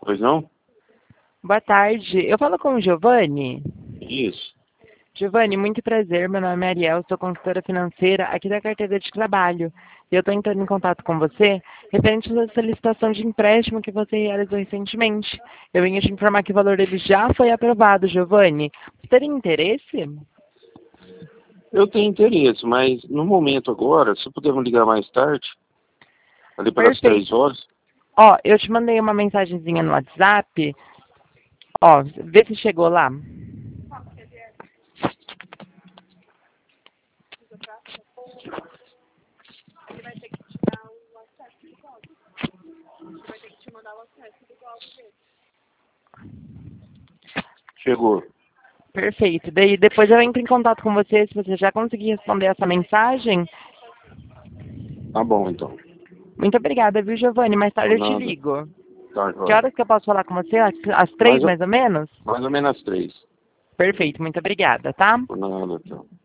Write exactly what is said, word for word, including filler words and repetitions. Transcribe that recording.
Pois não? Boa tarde. Eu falo com o Giovanni. Isso. Giovanni, muito prazer. Meu nome é Ariel, sou consultora financeira aqui da carteira de trabalho. E eu estou entrando em contato com você referente à solicitação de empréstimo que você realizou recentemente. Eu venho te informar que o valor dele já foi aprovado, Giovanni. Você teria interesse? Eu tenho interesse, mas no momento agora, se puder me ligar mais tarde, ali pelas Perfeito. três horas. Ó, eu te mandei uma mensagenzinha no WhatsApp. Ó, vê se chegou lá. Chegou. Perfeito. Daí depois eu entro em contato com você se você já conseguir responder essa mensagem. Tá bom, então. Muito obrigada, viu, Giovanni? Mais tarde Por eu te nada. ligo. Tá, Que joia. horas que eu posso falar com você? Às, às três, Mais, ou- mais ou menos? mais ou menos às três. Perfeito, muito obrigada, tá? Por nada, então.